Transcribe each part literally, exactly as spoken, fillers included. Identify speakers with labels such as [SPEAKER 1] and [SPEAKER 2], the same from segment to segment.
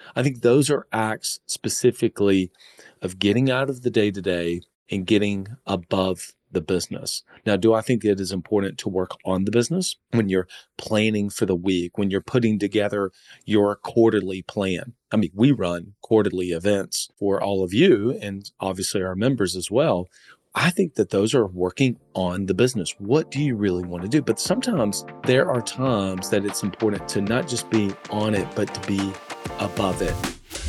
[SPEAKER 1] I think those are acts specifically of getting out of the day to day and getting above the business. Now, do I think it is important to work on the business when you're planning for the week, when you're putting together your quarterly plan? I mean, we run quarterly events for all of you and obviously our members as well. I think that those are working on the business. What do you really want to do? But sometimes there are times that it's important to not just be on it, but to be above it.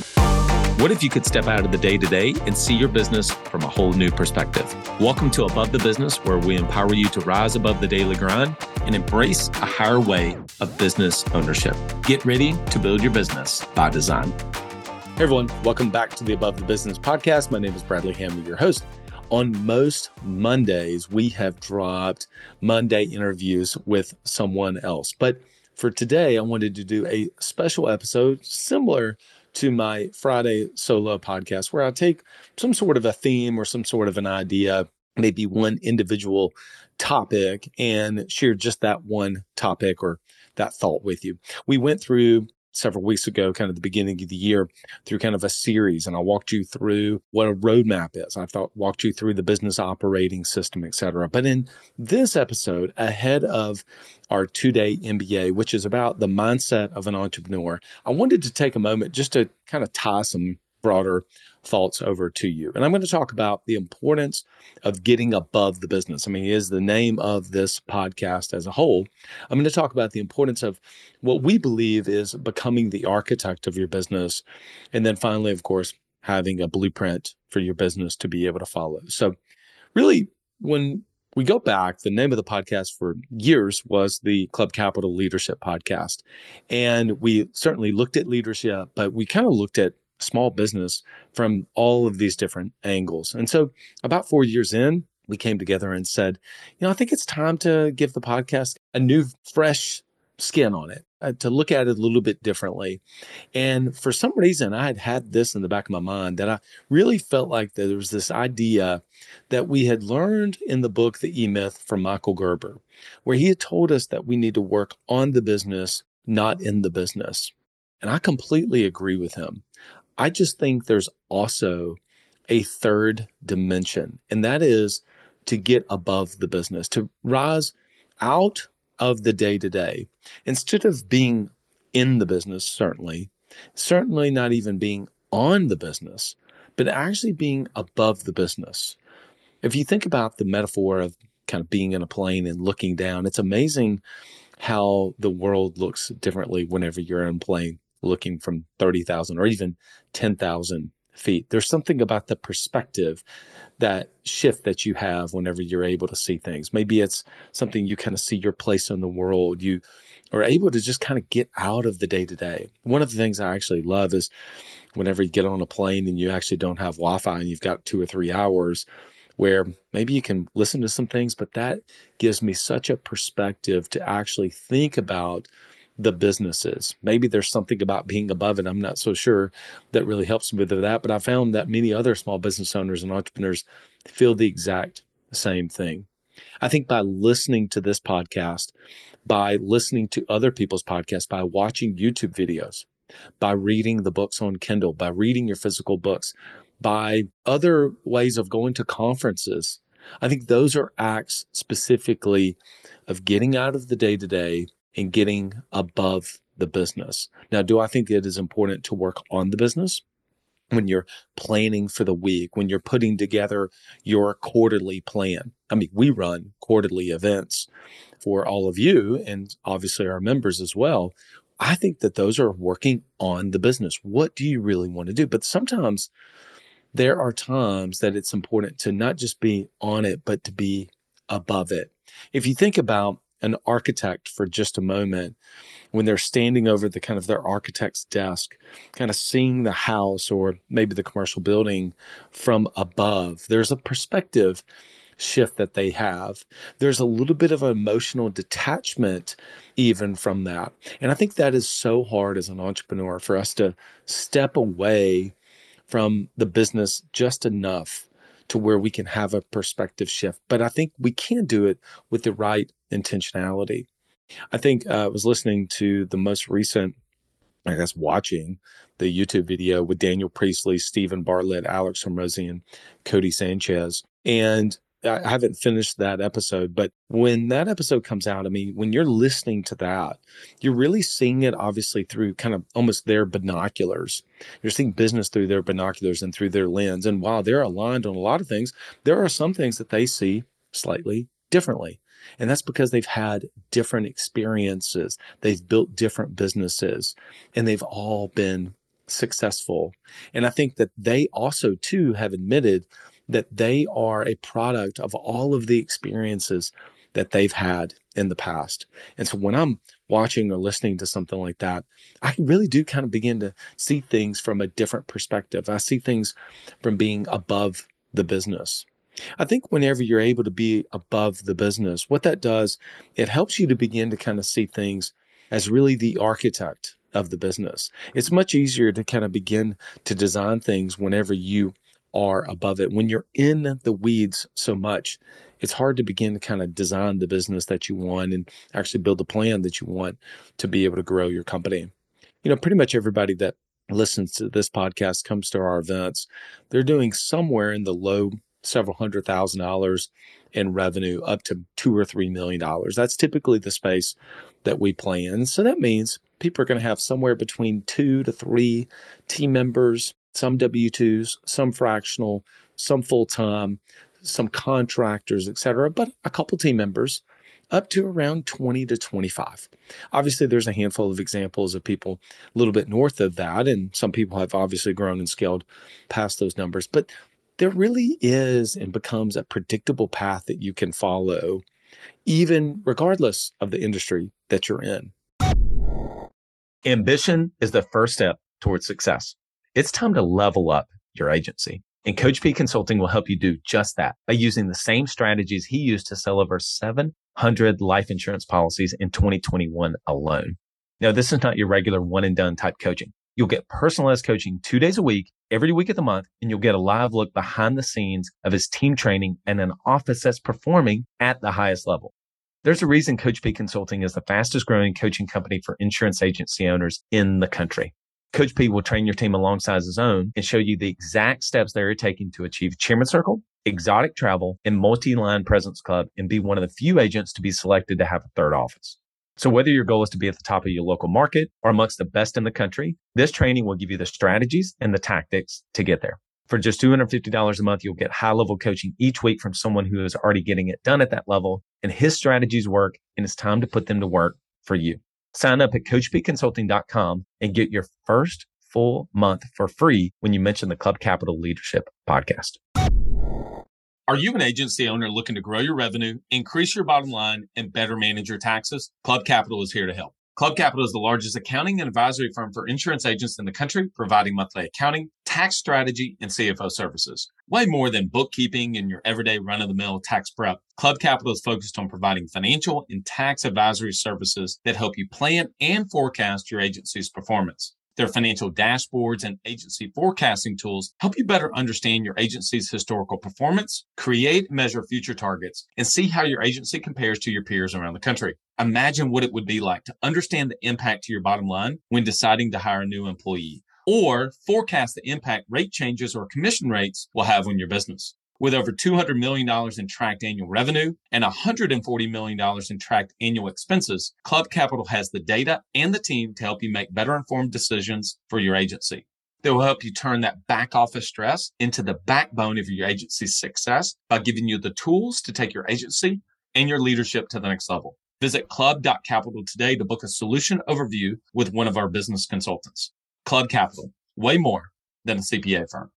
[SPEAKER 2] What if you could step out of the day-to-day and see your business from a whole new perspective? Welcome to Above the Business, where we empower you to rise above the daily grind and embrace a higher way of business ownership. Get ready to build your business by design.
[SPEAKER 1] Hey everyone, welcome back to the Above the Business podcast. My name is Bradley Hamley, your host. On most Mondays, we have dropped Monday interviews with someone else. But for today, I wanted to do a special episode similar to my Friday solo podcast, where I take some sort of a theme or some sort of an idea, maybe one individual topic, and share just that one topic or that thought with you. We went through several weeks ago, kind of the beginning of the year, through kind of a series, and I walked you through what a roadmap is. I thought walked you through the business operating system, et cetera. But in this episode, ahead of our two-day M B A, which is about the mindset of an entrepreneur, I wanted to take a moment just to kind of tie some broader thoughts over to you. And I'm going to talk about the importance of getting above the business. I mean, it is the name of this podcast as a whole. I'm going to talk about the importance of what we believe is becoming the architect of your business. And then finally, of course, having a blueprint for your business to be able to follow. So really, when we go back, the name of the podcast for years was the Club Capital Leadership Podcast. And we certainly looked at leadership, but we kind of looked at small business from all of these different angles. And so about four years in, we came together and said, you know, I think it's time to give the podcast a new, fresh skin on it, uh, to look at it a little bit differently. And for some reason, I had had this in the back of my mind that I really felt like there was this idea that we had learned in the book, The E-Myth from Michael Gerber, where he had told us that we need to work on the business, not in the business. And I completely agree with him. I just think there's also a third dimension, and that is to get above the business, to rise out of the day-to-day. Instead of being in the business, certainly, certainly not even being on the business, but actually being above the business. If you think about the metaphor of kind of being in a plane and looking down, it's amazing how the world looks differently whenever you're in a plane looking from thirty thousand or even ten thousand feet. There's something about the perspective, that shift that you have whenever you're able to see things. Maybe it's something you kind of see your place in the world. You are able to just kind of get out of the day-to-day. One of the things I actually love is whenever you get on a plane and you actually don't have Wi-Fi and you've got two or three hours where maybe you can listen to some things, but that gives me such a perspective to actually think about the businesses. Maybe there's something about being above it, I'm not so sure, that really helps me with that. But I found that many other small business owners and entrepreneurs feel the exact same thing. I think by listening to this podcast, by listening to other people's podcasts, by watching YouTube videos, by reading the books on Kindle, by reading your physical books, by other ways of going to conferences, I think those are acts specifically of getting out of the day-to-day and getting above the business. Now, do I think it is important to work on the business when you're planning for the week, when you're putting together your quarterly plan? I mean, we run quarterly events for all of you and obviously our members as well. I think that those are working on the business. What do you really want to do? But sometimes there are times that it's important to not just be on it, but to be above it. If you think about an architect for just a moment, when they're standing over the kind of their architect's desk, kind of seeing the house or maybe the commercial building from above, there's a perspective shift that they have. There's a little bit of emotional detachment even from that. And I think that is so hard as an entrepreneur for us to step away from the business just enough to where we can have a perspective shift. But I think we can do it with the right intentionality. I think uh, I was listening to the most recent I guess, watching the YouTube video with Daniel Priestley, Stephen Bartlett, Alex Hormozian, Cody Sanchez. And I haven't finished that episode, but when that episode comes out, I mean, when you're listening to that, you're really seeing it obviously through kind of almost their binoculars. You're seeing business through their binoculars and through their lens. And while they're aligned on a lot of things, there are some things that they see slightly differently. And that's because they've had different experiences. They've built different businesses, and they've all been successful. And I think that they also, too, have admitted that they are a product of all of the experiences that they've had in the past. And so when I'm watching or listening to something like that, I really do kind of begin to see things from a different perspective. I see things from being above the business. I think whenever you're able to be above the business, what that does, it helps you to begin to kind of see things as really the architect of the business. It's much easier to kind of begin to design things whenever you are above it. When you're in the weeds so much, it's hard to begin to kind of design the business that you want and actually build the plan that you want to be able to grow your company. You know, pretty much everybody that listens to this podcast comes to our events. They're doing somewhere in the low several hundred thousand dollars in revenue up to two or three million dollars. That's typically the space that we play in. So that means people are going to have somewhere between two to three team members, some W two's, some fractional, some full-time, some contractors, et cetera, but a couple team members up to around twenty to twenty-five. Obviously, there's a handful of examples of people a little bit north of that, and some people have obviously grown and scaled past those numbers, but there really is and becomes a predictable path that you can follow, even regardless of the industry that you're in.
[SPEAKER 2] Ambition is the first step towards success. It's time to level up your agency. And Coach P Consulting will help you do just that by using the same strategies he used to sell over seven hundred life insurance policies in twenty twenty-one alone. Now, this is not your regular one and done type coaching. You'll get personalized coaching two days a week, every week of the month, and you'll get a live look behind the scenes of his team training and an office that's performing at the highest level. There's a reason Coach P Consulting is the fastest growing coaching company for insurance agency owners in the country. Coach P will train your team alongside his own and show you the exact steps they're taking to achieve Chairman Circle, exotic travel, and multi-line presence club, and be one of the few agents to be selected to have a third office. So whether your goal is to be at the top of your local market or amongst the best in the country, this training will give you the strategies and the tactics to get there. For just two hundred fifty dollars a month, you'll get high-level coaching each week from someone who is already getting it done at that level, and his strategies work, and it's time to put them to work for you. Sign up at coach p consulting dot com and get your first full month for free when you mention the Club Capital Leadership Podcast. Are you an agency owner looking to grow your revenue, increase your bottom line, and better manage your taxes? Club Capital is here to help. Club Capital is the largest accounting and advisory firm for insurance agents in the country, providing monthly accounting, tax strategy, and C F O services. Way more than bookkeeping and your everyday run-of-the-mill tax prep, Club Capital is focused on providing financial and tax advisory services that help you plan and forecast your agency's performance. Their financial dashboards and agency forecasting tools help you better understand your agency's historical performance, create and measure future targets, and see how your agency compares to your peers around the country. Imagine what it would be like to understand the impact to your bottom line when deciding to hire a new employee, or forecast the impact rate changes or commission rates will have on your business. With over two hundred million dollars in tracked annual revenue and one hundred forty million dollars in tracked annual expenses, Club Capital has the data and the team to help you make better informed decisions for your agency. They will help you turn that back office stress into the backbone of your agency's success by giving you the tools to take your agency and your leadership to the next level. Visit club dot capital today to book a solution overview with one of our business consultants. Club Capital, way more than a C P A firm.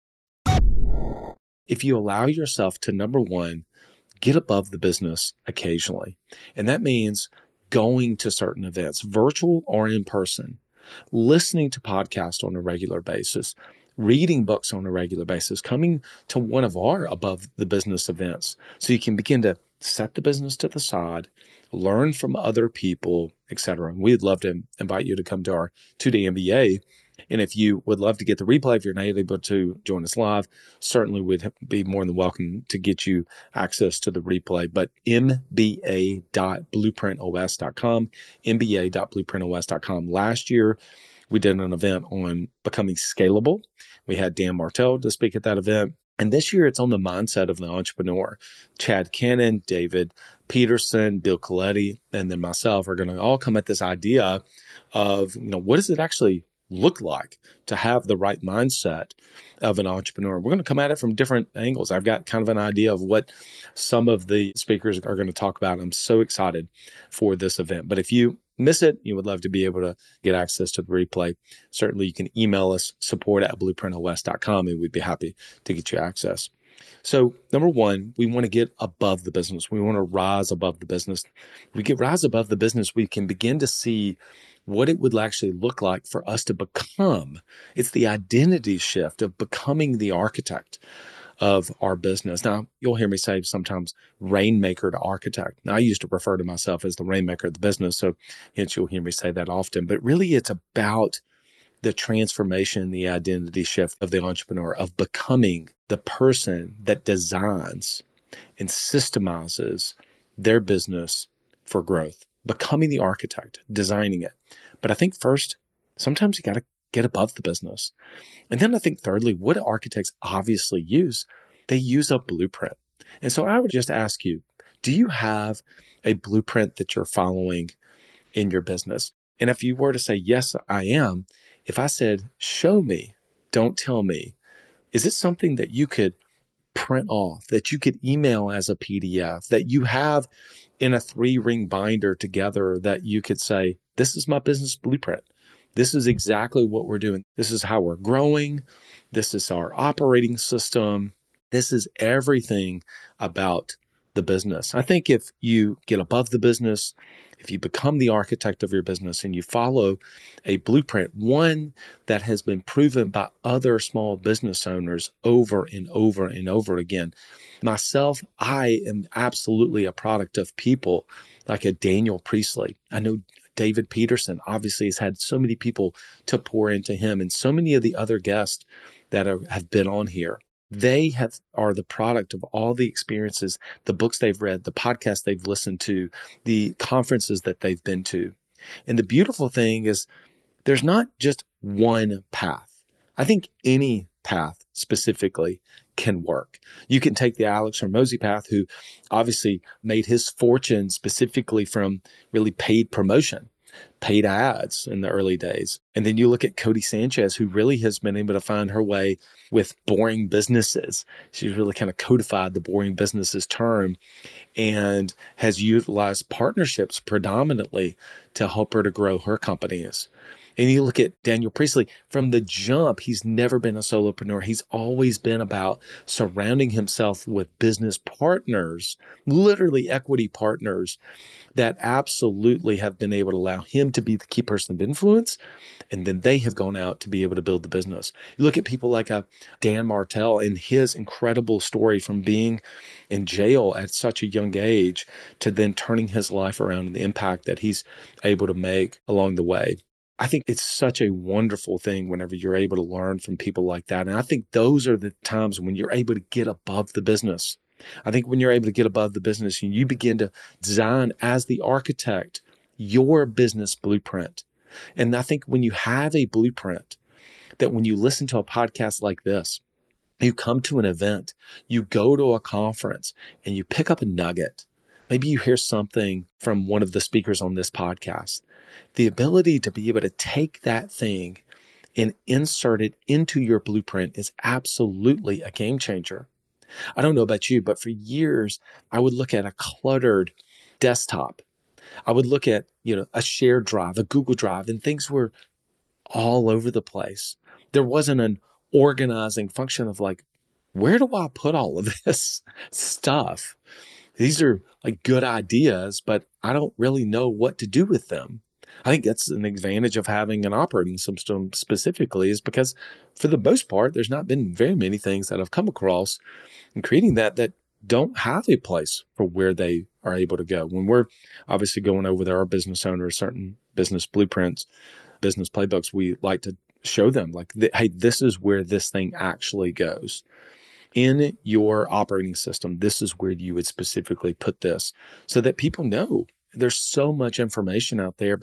[SPEAKER 1] If you allow yourself to, number one, get above the business occasionally, and that means going to certain events, virtual or in person, listening to podcasts on a regular basis, reading books on a regular basis, coming to one of our above the business events so you can begin to set the business to the side, learn from other people, et cetera. We'd love to invite you to come to our two-day M B A. And if you would love to get the replay, if you're not able to join us live, certainly we'd be more than welcome to get you access to the replay. But m b a dot blueprint o s dot com, m b a dot blueprint o s dot com. Last year, we did an event on becoming scalable. We had Dan Martell to speak at that event. And this year it's on the mindset of the entrepreneur. Chad Cannon, David Peterson, Bill Coletti, and then myself are going to all come at this idea of, you know, what does it actually look like to have the right mindset of an entrepreneur? We're going to come at it from different angles. I've got kind of an idea of what some of the speakers are going to talk about. I'm so excited for this event. But if you miss it, you would love to be able to get access to the replay. Certainly you can email us, support at blueprint o s dot com, and we'd be happy to get you access. So number one, we want to get above the business. We want to rise above the business. If we get rise above the business, we can begin to see what it would actually look like for us to become. It's the identity shift of becoming the architect of our business. Now, you'll hear me say sometimes rainmaker to architect. Now, I used to refer to myself as the rainmaker of the business, so hence you'll hear me say that often. But really, it's about the transformation, the identity shift of the entrepreneur, of becoming the person that designs and systemizes their business for growth, becoming the architect, designing it. But I think first, sometimes you got to get above the business. And then I think thirdly, what architects obviously use, they use a blueprint. And so I would just ask you, do you have a blueprint that you're following in your business? And if you were to say, yes, I am, if I said, show me, don't tell me, is it something that you could print off, that you could email as a P D F, that you have in a three ring binder together, that you could say, this is my business blueprint. This is exactly what we're doing. This is how we're growing. This is our operating system. This is everything about the business. I think if you get above the business, if you become the architect of your business and you follow a blueprint, one that has been proven by other small business owners over and over and over again. Myself, I am absolutely a product of people like a Daniel Priestley. I know David Peterson obviously has had so many people to pour into him, and so many of the other guests that are, have been on here. They have are the product of all the experiences, the books they've read, the podcasts they've listened to, the conferences that they've been to. And the beautiful thing is there's not just one path. I think any path specifically can work. You can take the Alex Hormozi path, who obviously made his fortune specifically from really paid promotion, paid ads in the early days. And then you look at Codie Sanchez, who really has been able to find her way with boring businesses. She's really kind of codified the boring businesses term and has utilized partnerships predominantly to help her to grow her companies. And you look at Daniel Priestley, from the jump, he's never been a solopreneur. He's always been about surrounding himself with business partners, literally equity partners, that absolutely have been able to allow him to be the key person of influence. And then they have gone out to be able to build the business. You look at people like a Dan Martell and his incredible story from being in jail at such a young age to then turning his life around and the impact that he's able to make along the way. I think it's such a wonderful thing whenever you're able to learn from people like that. And I think those are the times when you're able to get above the business. I think when you're able to get above the business and you begin to design as the architect your business blueprint. And I think when you have a blueprint, that when you listen to a podcast like this, you come to an event, you go to a conference, and you pick up a nugget. Maybe you hear something from one of the speakers on this podcast. The ability to be able to take that thing and insert it into your blueprint is absolutely a game changer. I don't know about you, but for years, I would look at a cluttered desktop. I would look at, you know, a shared drive, a Google Drive, and things were all over the place. There wasn't an organizing function of like, where do I put all of this stuff? These are like good ideas, but I don't really know what to do with them. I think that's an advantage of having an operating system specifically, is because for the most part, there's not been very many things that I've come across in creating that that don't have a place for where they are able to go. When we're obviously going over there, our business owners, certain business blueprints, business playbooks, we like to show them like, hey, this is where this thing actually goes. In your operating system, this is where you would specifically put this so that people know. There's so much information out there, but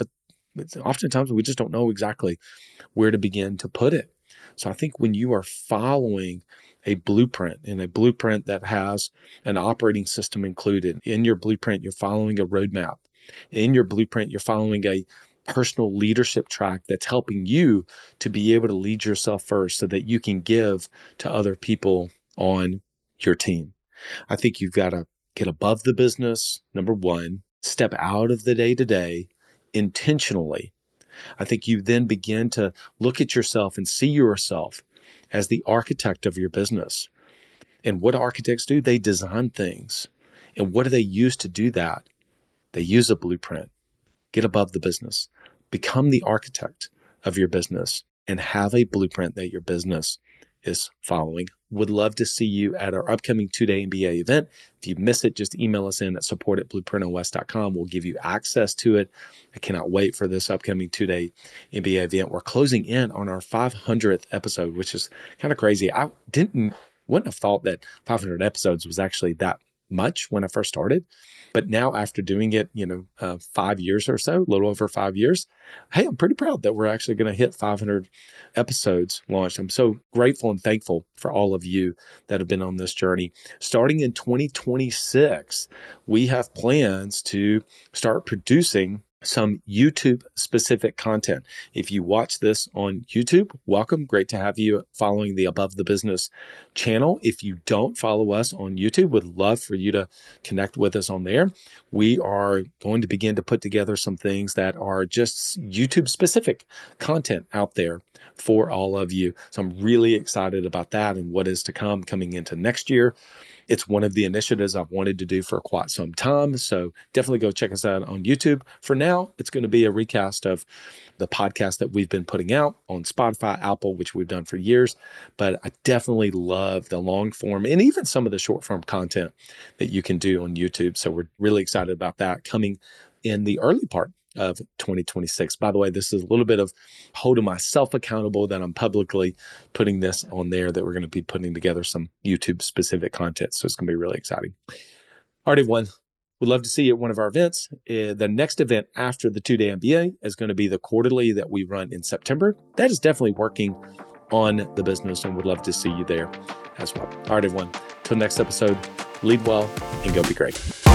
[SPEAKER 1] It's oftentimes we just don't know exactly where to begin to put it. So I think when you are following a blueprint, and a blueprint that has an operating system included, in your blueprint, you're following a roadmap. In your blueprint, you're following a personal leadership track that's helping you to be able to lead yourself first so that you can give to other people on your team. I think you've got to get above the business, number one, step out of the day-to-day intentionally. I think you then begin to look at yourself and see yourself as the architect of your business. And what architects do, they design things. And what do they use to do that? They use a blueprint. Get above the business. Become the architect of your business and have a blueprint that your business is following. Would love to see you at our upcoming two-day M B A event. If you miss it, just email us in at support at blueprint o s dot com. We'll give you access to it. I cannot wait for this upcoming two-day M B A event. We're closing in on our five hundredth episode, which is kind of crazy. I didn't, wouldn't have thought that five hundred episodes was actually that much when I first started. But now after doing it, you know, uh, five years or so, a little over five years, hey, I'm pretty proud that we're actually going to hit five hundred episodes launched. I'm so grateful and thankful for all of you that have been on this journey. Starting in twenty twenty-six, we have plans to start producing some YouTube specific content. If you watch this on YouTube, welcome. Great to have you following the Above the Business channel. If you don't follow us on YouTube, would love for you to connect with us on there. We are going to begin to put together some things that are just YouTube specific content out there for all of you. So I'm really excited about that and what is to come coming into next year. It's one of the initiatives I've wanted to do for quite some time. So definitely go check us out on YouTube. For now, it's going to be a recast of the podcast that we've been putting out on Spotify, Apple, which we've done for years. But I definitely love the long form and even some of the short form content that you can do on YouTube. So we're really excited about that coming in the early part of twenty twenty-six. By the way, this is a little bit of holding myself accountable that I'm publicly putting this on there, that we're going to be putting together some YouTube specific content. So it's going to be really exciting. All right, everyone. We'd love to see you at one of our events. Uh, the next event after the two-day M B A is going to be the quarterly that we run in September. That is definitely working on the business, and would love to see you there as well. All right, everyone. Till next episode, lead well and go be great.